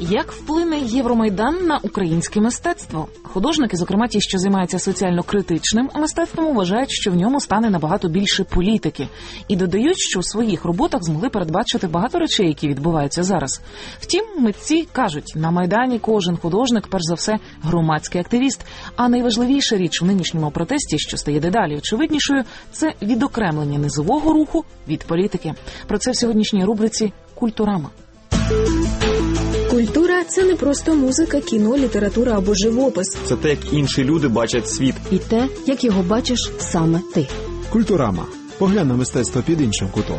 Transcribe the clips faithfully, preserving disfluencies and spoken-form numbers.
Як вплине Євромайдан на українське мистецтво? Художники, зокрема ті, що займаються соціально-критичним мистецтвом, вважають, що в ньому стане набагато більше політики. І додають, що в своїх роботах змогли передбачити багато речей, які відбуваються зараз. Втім, митці кажуть, на Майдані кожен художник, перш за все, громадський активіст. А найважливіша річ в нинішньому протесті, що стає дедалі очевиднішою, це відокремлення низового руху від політики. Про це в сьогоднішній рубриці «Культурама». Культура – це не просто музика, кіно, література або живопис. Це те, як інші люди бачать світ. І те, як його бачиш саме ти. Культурама. Поглянь на мистецтво під іншим кутом.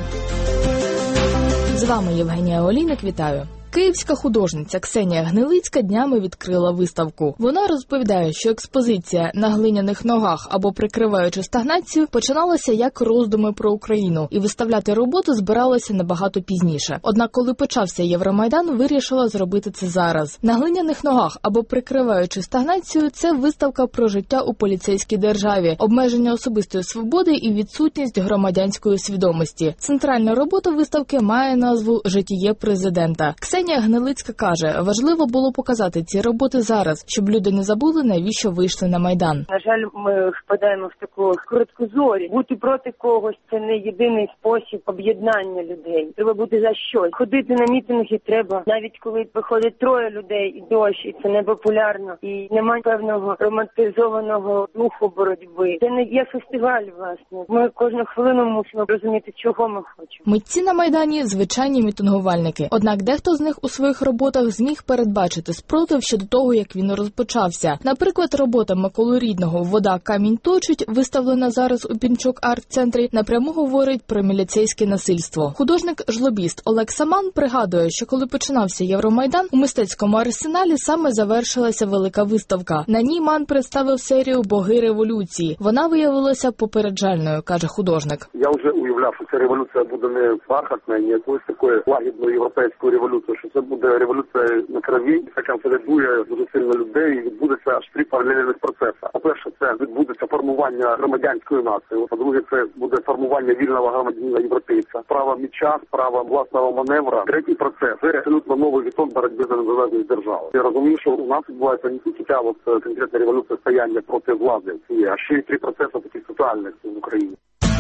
З вами Євгенія Олійник, вітаю. Київська художниця Ксенія Гнилицька днями відкрила виставку. Вона розповідає, що експозиція «На глиняних ногах» або «Прикриваючи стагнацію» починалася як роздуми про Україну, і виставляти роботу збиралася набагато пізніше. Однак, коли почався Євромайдан, вирішила зробити це зараз. «На глиняних ногах» або «Прикриваючи стагнацію» – це виставка про життя у поліцейській державі, обмеження особистої свободи і відсутність громадянської свідомості. Центральна робота виставки має назву «Житіє президента». Ксенія Гнилицька каже, важливо було показати ці роботи зараз, щоб люди не забули, навіщо вийшли на Майдан. На жаль, ми впадаємо в таку короткозорі. Бути проти когось – це не єдиний спосіб об'єднання людей. Треба бути за щось. Ходити на мітинги треба, навіть коли виходить троє людей і дощ, і це не популярно, і немає певного романтизованого духу боротьби. Це не є фестиваль, власне. Ми кожну хвилину мусимо розуміти, чого ми хочемо. Митці на Майдані – звичайні мітингувальники. Однак дехто з них у своїх роботах зміг передбачити спротив щодо того, як він розпочався. Наприклад, робота Миколи Рідного «Вода камінь точить», виставлена зараз у Пінчук арт-центрі, напряму говорить про міліцейське насильство. Художник-жлобіст Олег Саман пригадує, що коли починався Євромайдан, у мистецькому арсеналі саме завершилася велика виставка. На ній Ман представив серію «Боги революції». Вона виявилася попереджальною, каже художник. Я вже уявляв, що ця революція буде не бархатна, не якоюсь такою лагідною європейською революцією, що це буде революція на крові, яка консолідує дуже сильно людей, і відбудеться аж три паралельних процеси. По-перше, це відбудеться формування громадянської нації. По-друге, це буде формування вільного громадянина європейця, права меча, права власного маневра. Третій процес – це абсолютно новий віток боротьби за незалежність держави. Я розумію, що у нас відбувається не тільки ця от конкретна революція стояння проти влади, а ще й три процеси таких соціальних в Україні.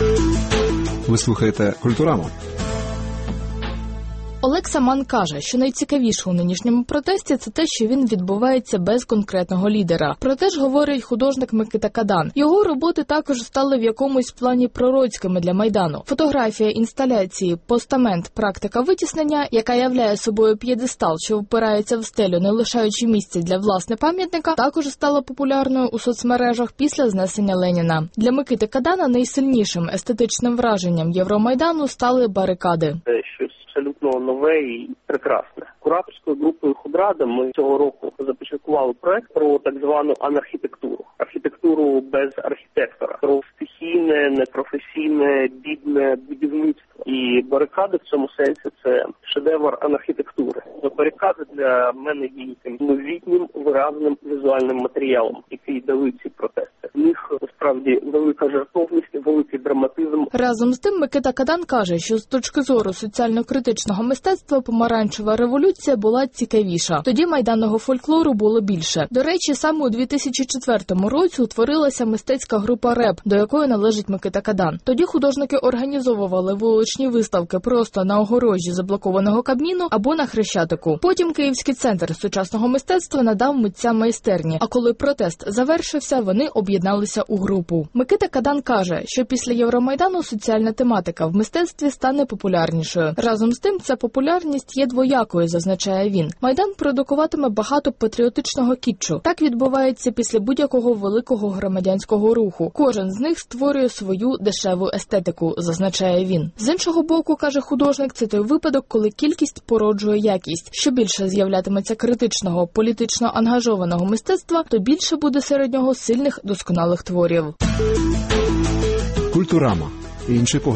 Ви слухаєте «Культураму». Олег Саман каже, що найцікавіше у нинішньому протесті – це те, що він відбувається без конкретного лідера. Проте ж говорить художник Микита Кадан. Його роботи також стали в якомусь плані пророцькими для Майдану. Фотографія інсталяції «Постамент. Практика витіснення», яка являє собою п'єдестал, що впирається в стелю, не лишаючи місця для власне пам'ятника, також стала популярною у соцмережах після знесення Леніна. Для Микити Кадана найсильнішим естетичним враженням Євромайдану стали барикади. Абсолютно нове і прекрасне. Кураторською групою Худрада ми цього року започаткували проект про так звану анархітектуру. Архітектуру без архітектора. Про стихійне, непрофесійне, бідне будівництво. І барикади в цьому сенсі – це шедевр анархітектури. Барикади для мене є яким новітнім, виразним візуальним матеріалом, який дали ці протести. В них, насправді, велика жертовність, великий драматизм. Разом з тим Микита Кадан каже, що з точки зору соціально-критичного мистецтва помаранчева революція була цікавіша. Тоді майданного фольклору було більше. До речі, саме у дві тисячі четвертому році утворилася мистецька група «Реп», до якої належить Микита Кадан. Тоді художники організовували вуличні виставки просто на огорожі заблокованого Кабміну або на Хрещатику. Потім Київський центр сучасного мистецтва надав митцям майстерні, а коли протест завершився, вони об'єдналися у групу. Микита Кадан каже, що після Євромайдану соціальна тематика в мистецтві стане популярнішою. Разом з тим, ця популярність є двоякою, зазначає він. Майдан продукуватиме багато патріотичного кітчу. Так відбувається після будь-якого великого громадянського руху. Кожен з них створює свою дешеву естетику, зазначає він. З іншого боку, каже художник, це той випадок, коли кількість породжує якість. Що більше з'являтиметься критичного, політично ангажованого мистецтва, то більше буде серед нього сильних, досконалих творів. Культурама. Інший погляд.